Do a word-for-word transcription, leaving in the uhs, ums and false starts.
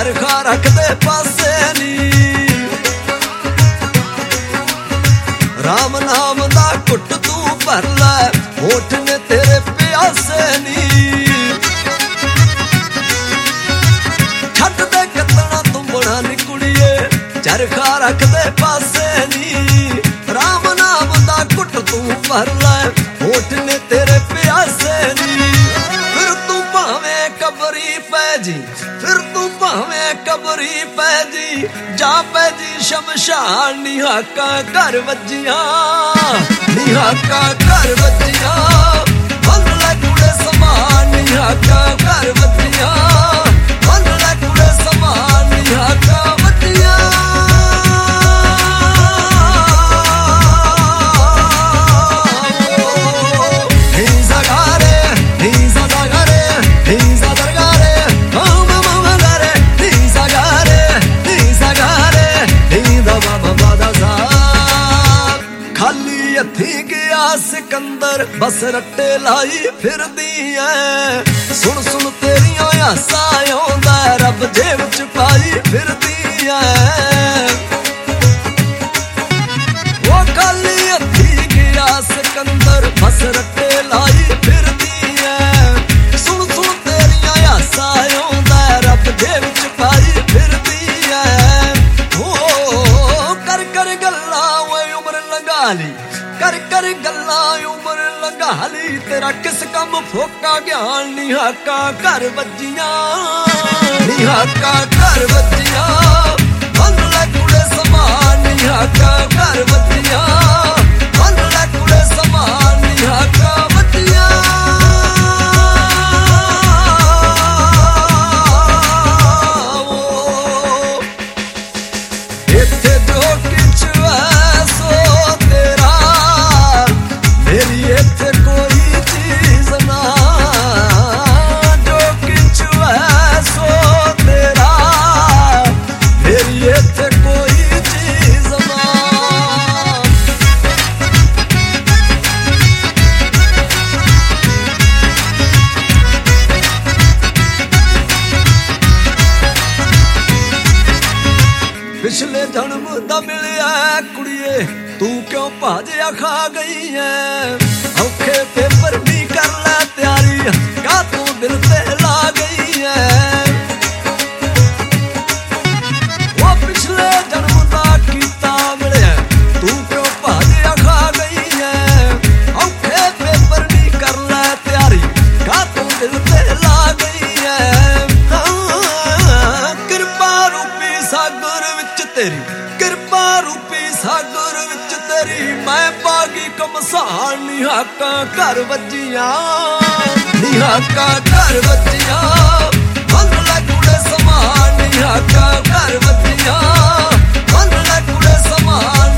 ਚਰਖਾ ਰੱਖਦੇ ਪਾਸੇ ਨੀ ਰਾਮ ਨਾਮ ਦਾ ਘੁੱਟ ਤੂੰ ਭਰ ਲੈ ਹੋਠ ਨੇ ਤੇਰੇ ਪਿਆਸੇ ਨੀ ਛੱਡ ਦੇ ਕਿਤਨਾ ਤੁੰਬਣਾ ਨੀ ਕੁੜੀਏ ਚਰਖਾ ਰੱਖਦੇ ਪਾਸੇ ਨੀ ਰਾਮ ਨਾਮ ਦਾ ਘੁੱਟ ਤੂੰ ਭਰ ਲੈ ਹੋਠ ਨੇ ਤੇਰੇ ਪਿਆਸੇ ਨੀ ਫਿਰ ਤੂੰ ਭਾਵੇਂ ਕਬਰੀ ਪੈ ਜੀ ਫਿਰ ਤੂੰ ਭਾਵੇਂ ਕਬਰੀ ਪੈ ਜੀ ਜਾ ਪੈ ਜੀ ਸ਼ਮਸ਼ਾਨ ਨੀ ਹਾਕਾਂ ਘਰ ਵੱਜੀਆਂ ਨੀ ਹਾਕਾਂ ਘਰ ਵੱਜੀਆਂ ਬੰਨ ਲੈ ਕੁੜੇ ਸਮਾਨ ਨੀ ਹਾਕਾਂ ਘਰ ਵੱਜੀਆਂ ਬੰਨ ਲੈ ਕੁੜੇ ਸਮਾਨ ਨੀ ਹਾਕਾਂ ਵੱਜੀਆਂ ਹੱਥੀ ਗਿਆ ਸਿਕੰਦਰ ਬਸ ਰੱਟੇ ਲਾਈ ਫਿਰਦੀ ਐ ਸੁਣ ਸੁਣ ਤੇਰੀਆਂ ਆਸਾਂ ਆਉਂਦਾ ਰੱਬ ਜੇਬ ਚ ਪਾਈ ਫਿਰਦੀ ਐ ਉਹ ਖਾਲੀ ਹੱਥੀ ਗਿਆ ਸਿਕੰਦਰ ਬਸ ਰੱਟੇ ਲਾਈ ਫਿਰਦੀ ਐ ਸੁਣ ਸੁਣ ਤੇਰੀਆਂ ਆਸਾਂ ਆਉਂਦਾ ਰੱਬ ਜੇਬ ਚ ਪਾਈ ਫਿਰਦੀ ਐ ਉਹ ਕਰ ਕਰ ਗੱਲਾਂ ਓਏ ਉਮਰ ਲੰਘਾ ਲਈ ਕਰ ਕਰ ਗੱਲਾਂ ਉਮਰ ਲੰਘਾ ਲਈ ਤੇਰਾ ਕਿਸ ਕੰਮ ਫੋਕਾ ਗਿਆਨ ਨੀ ਹਾਕਾਂ ਘਰ ਵੱਜੀਆਂ ਨੀ ਹਾਕਾਂ ਘਰ ਵੱਜੀਆਂ ਬੰਨ ਲੈ ਕੁੜੇ ਸਮਾਨ ਨੀ ਹਾਕਾਂ ਘਰ ਵੱਜੀਆਂ ਬੰਨ ਲੈ ਕੁੜੇ ਸਮਾਨ ਨੀ ਹਾਕਾਂ ਵੱਜੀਆਂ ਇੱਥੇ ਜੋ ਕਿਛ ਹੈ ਸੋ ਤੇਰਾ ਮੇਰੀ ਇੱਥੇ ਕੋਈ ਚੀਜ਼ ਨਾ ਜੋ ਕਿਛ ਹੈ ਸੋ ਤੇਰਾ ਮੇਰੀ ਇੱਥੇ ਕੋਈ ਚੀਜ਼ ਨਾ ਪਿਛਲੇ ਜਨਮ ਦਾ ਮਿਲਿਆ ਕੁੜੀਏ ਤੂੰ ਕਿਉਂ ਭਾਜਿਆ ਖਾ ਗਈ ਐ ਔਖੇ ਪੇਪਰ ਵੀ ਕਰ ਲੈ ਤਿਆਰੀ ਕਾ ਤੂੰ ਦਿਲ ਤੇ ਲਾ ਗਈ ਐ ਉਹ ਪਿਛਲੇ ਜਨਮ ਦਾ ਕੀਤਾ ਮਿਲਿਆ ਤੂੰ ਕਿਉਂ ਭਾਜਿਆ ਖਾ ਗਈ ਐ ਔਖੇ ਪੇਪਰ ਵੀ ਕਰ ਲੈ ਤਿਆਰੀ ਕਾ ਤੂੰ ਦਿਲ ਤੇ ਲਾ ਗਈ ਐ ਕਿਰਪਾ ਰੂਪੀ ਸਾਗਰ ਵਿੱਚ ਤੇਰੀ ਕਿਰਪਾ ਰੂਪੀ ਸਾਗਰ ਵਿੱਚ ਤੇਰੀ ਮੈਂ ਪਾਗੀ ਕਮਸਾਨ ਨੀ ਹਾਕਾਂ ਘਰ ਵੱਜੀਆਂ ਨੀ ਹਾਕਾਂ ਘਰ ਵੱਜੀਆਂ ਬੰਨ ਲੈ ਕੁੜੇ ਸਮਾਨ ਨੀ ਹਾਕਾਂ ਘਰ ਵੱਜੀਆਂ ਬੰਨ ਲੈ ਕੁੜੇ ਸਮਾਨ